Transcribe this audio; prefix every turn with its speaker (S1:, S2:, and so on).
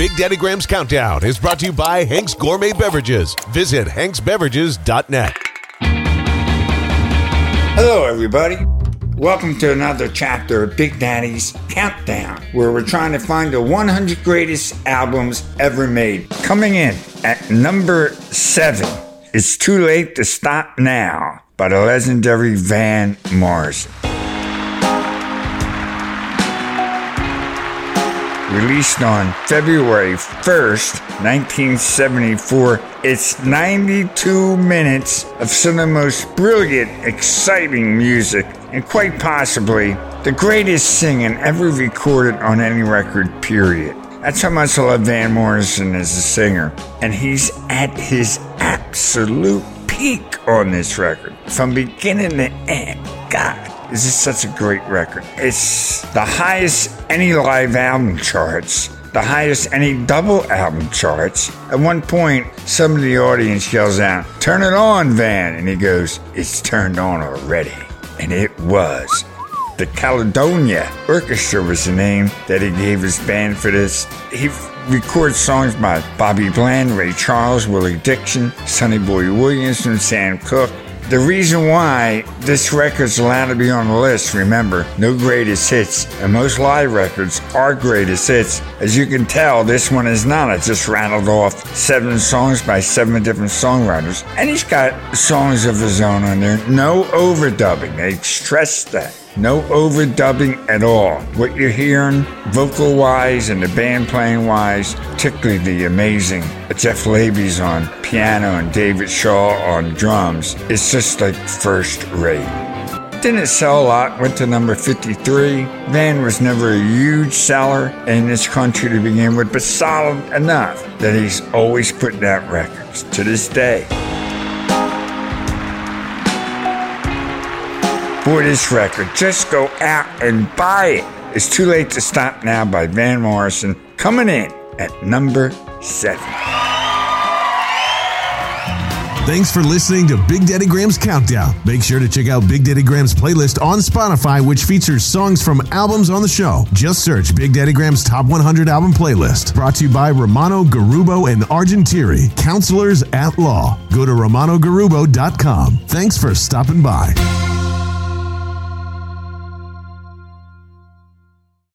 S1: Big Daddy Graham's Countdown is brought to you by Hank's Gourmet Beverages. Visit hanksbeverages.net.
S2: Hello, everybody. Welcome to another chapter of Big Daddy's Countdown, where we're trying to find the 100 greatest albums ever made. Coming in at number 7, It's Too Late to Stop Now by the legendary Van Morrison. Released on February 1st, 1974, it's 92 minutes of some of the most brilliant, exciting music, and quite possibly the greatest singing ever recorded on any record, period. That's how much I love Van Morrison as a singer, and he's at his absolute peak on this record, from beginning to end. God. This is such a great record. It's the highest any live album charts, the highest any double album charts. At one point, some of the audience yells out, "Turn it on, Van," and he goes, "It's turned on already." And it was. The Caledonia Orchestra was the name that he gave his band for this. He records songs by Bobby Bland, Ray Charles, Willie Dixon, Sonny Boy Williams, and Sam Cooke. The reason why this record's allowed to be on the list, remember, no greatest hits, and most live records are greatest hits. As you can tell, this one is not. It just rattled off 7 songs by 7 different songwriters, and he's got songs of his own on there. No overdubbing, they stressed that. No overdubbing at all. What you're hearing, vocal-wise and the band playing-wise, particularly the amazing Jeff Laby's on piano and David Shaw on drums, it's just like first rate. Didn't sell a lot, went to number 53. Van was never a huge seller in this country to begin with, but solid enough that he's always putting out records to this day. Boy, this record, just go out and buy it. It's Too Late to Stop Now by Van Morrison, coming in at number 7.
S1: Thanks for listening to Big Daddy Graham's Countdown. Make sure to check out Big Daddy Graham's playlist on Spotify, which features songs from albums on the show. Just search Big Daddy Graham's Top 100 Album Playlist. Brought to you by Romano Garubo and Argentiri, counselors at law. Go to romanogarubo.com. Thanks for stopping by.